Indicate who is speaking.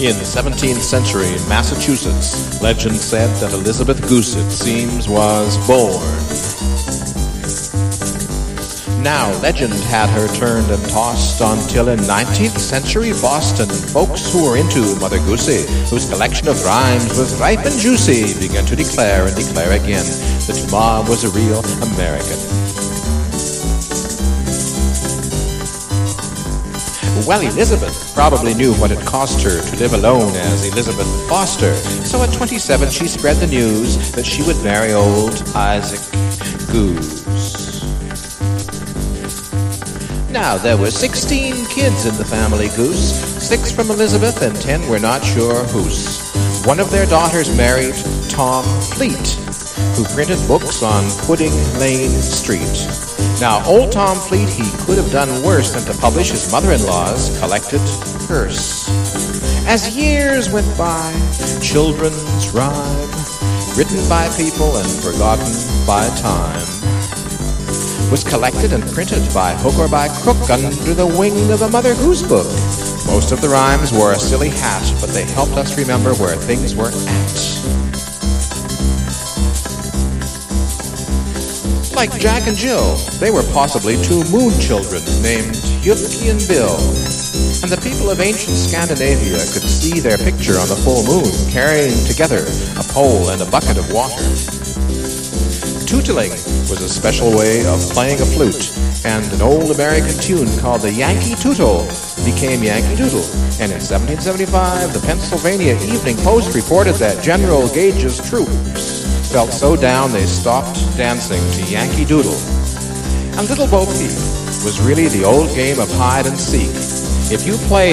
Speaker 1: In the 17th century, Massachusetts, legend said that Elizabeth Goose, it seems, was born. Now, legend had her turned and tossed until in 19th century Boston, folks who were into Mother Goosey, whose collection of rhymes was ripe and juicy, began to declare and declare again that Mom was a real American. Well, Elizabeth probably knew what it cost her to live alone as Elizabeth Foster, so at 27 she spread the news that she would marry old Isaac Goose. Now, there were 16 kids in the family Goose, 6 from Elizabeth and 10 were not sure whose. One of their daughters married Tom Fleet, who printed books on Pudding Lane Street. Now, old Tom Fleet, he could have done worse than to publish his mother-in-law's collected purse. As years went by, children's rhyme, written by people and forgotten by time, was collected and printed by hook or by crook under the wing of a Mother Goose book. Most of the rhymes wore a silly hat, but they helped us remember where things were at. Like Jack and Jill, they were possibly 2 moon children named Yuki and Bill. And the people of ancient Scandinavia could see their picture on the full moon, carrying together a pole and a bucket of water. Tootling was a special way of playing a flute, and an old American tune called the Yankee Tootle became Yankee Doodle. And in 1775, the Pennsylvania Evening Post reported that General Gage's troops felt so down they stopped dancing to Yankee Doodle. And Little Bo Peep was really the old game of hide and seek. If you play